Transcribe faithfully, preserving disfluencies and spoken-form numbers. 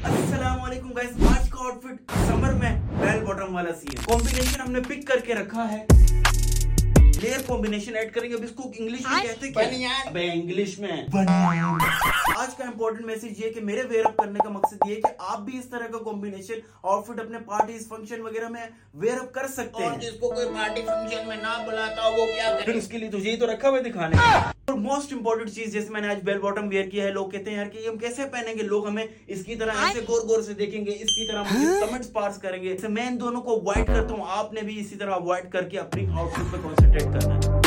अस्सलामुअलैकुम गाइस, आज का आउटफिट समर में बेल बॉटम वाला सी है। कॉम्बिनेशन हमने पिक करके रखा है, लेयर कॉम्बिनेशन ऐड करेंगे। अब इसको इंग्लिश में कहते क्या? अबे इंग्लिश में बनियान। आज का इंपॉर्टेंट मैसेज ये कि मेरे वेयर अप करने का मकसद ये कि आप भी इस तरह का कॉम्बिनेशन आउटफिट अपने पार्टीज फंक्शन वगैरह में वेयर अप कर सकते हैं। और जिसको कोई पार्टी फंक्शन में ना बुलाता वो क्या करे? फिर उसके लिए तो यही तो रखा हुआ है दिखाने। और मोस्ट इंपॉर्टेंट चीज, जैसे मैंने आज बेल बॉटम वेयर किया है, लोग कहते हैं यार कि हम कैसे पहनेंगे, लोग हमें इसकी तरह ऐसे गौर गौर से देखेंगे, इसकी तरह मुझे कमेंट्स पास करेंगे। मैं इन दोनों को अवॉइड करता हूँ, आपने भी इसी तरह अवॉइड करके अपनी आउटफिट पे कॉन्सेंट्रेट करना है।